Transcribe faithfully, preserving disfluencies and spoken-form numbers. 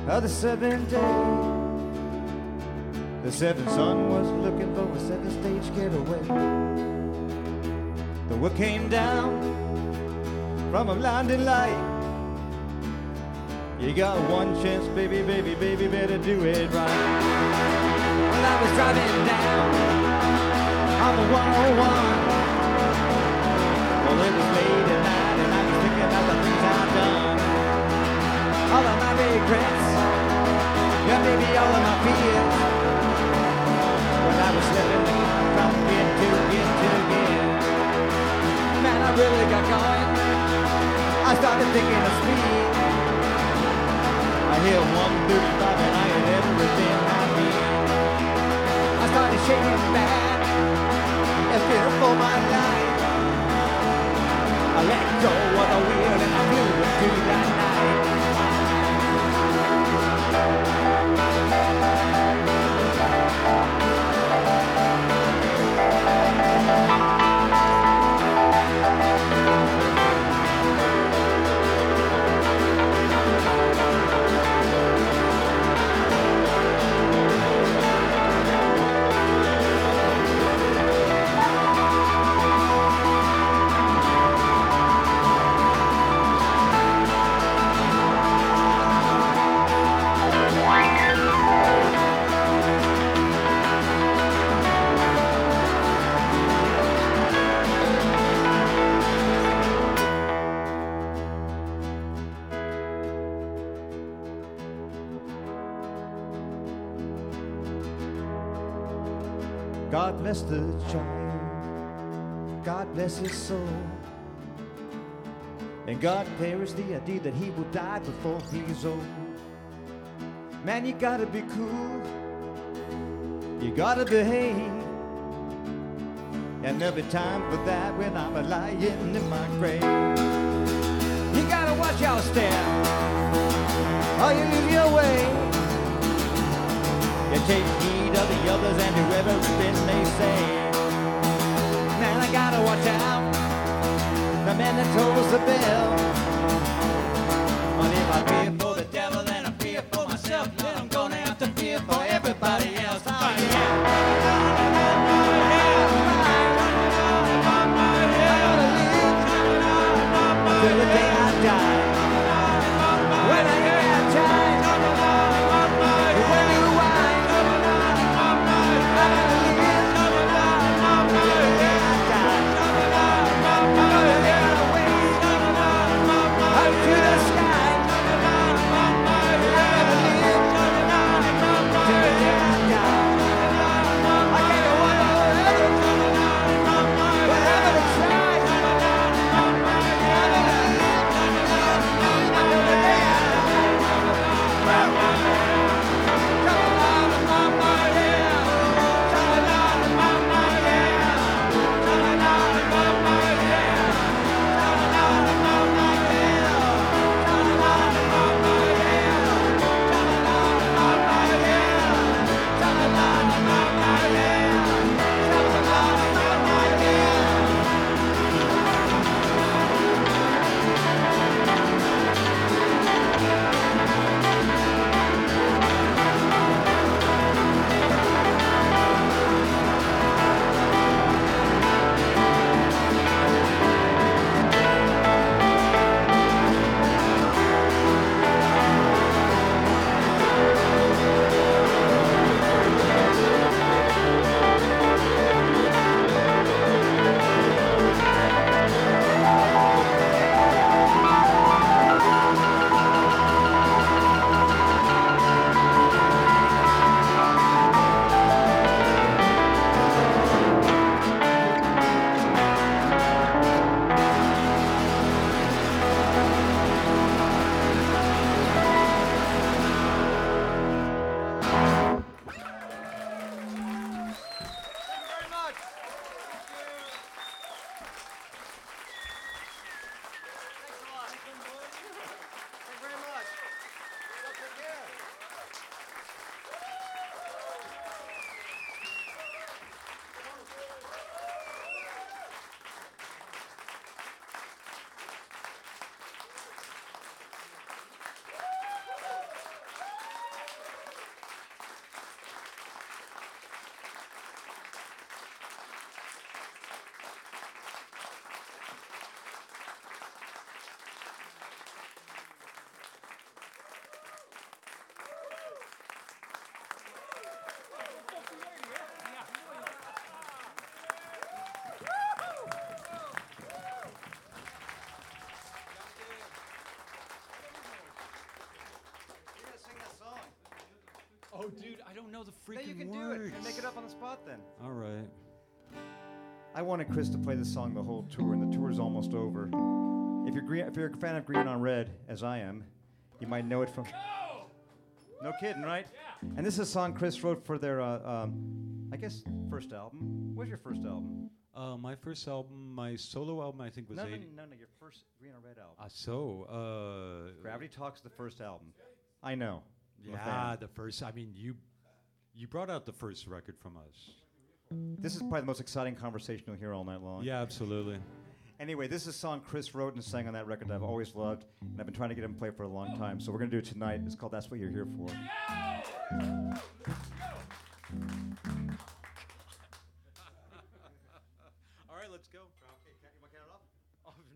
of the seventh day. The seventh son was looking for a second stage getaway. The word came down from a blinding light. You got one chance, baby, baby, baby, better do it right. Well, I was driving down on the one oh one. Well, it was late at night and I was thinking about the things I've done. All of my regrets, yeah, maybe all of my fears. When I was slipping from get to get to get. Man, I really got going. I started thinking of speed. I hit one thirty-five and I had everything I need. I started shaking bad and fearing for my life. I let go of the wheel and I flew into that night. God bless the child, God bless his soul, and God perish the idea that he will die before he's old. Man, you gotta be cool, you gotta behave, and there'll be time for that when I'm lying in my grave. You gotta watch your step, or you lose your way. You take heed of the others and do everything they say. Man, I gotta watch out, the man that tolls the bell. But if I fear for the devil, then I fear for myself. Then I'm gonna have to fear for everybody else. Oh yeah. Till the day I die. When I have time. Oh, dude, I don't know the freaking Yeah, you can words. do it. And make it up on the spot then. All right. I wanted Chris to play this song the whole tour, and the tour's almost over. If you're green, if you're a fan of Green on Red, as I am, you might know it from. No kidding, right? Yeah. And this is a song Chris wrote for their, uh, um, I guess, first album. What's your first album? Uh, my first album, my solo album, I think was No, no, eighty. no, no, your first Green on Red album. Ah, so, uh... Gravity Talks, the first album. I know. I'm a Yeah, fan. the first, I mean, you you brought out the first record from us. This is probably the most exciting conversation you'll hear all night long. Yeah, absolutely. Anyway, this is a song Chris wrote and sang on that record that I've always loved, and I've been trying to get him to play for a long time. So we're going to do it tonight. It's called That's What You're Here For.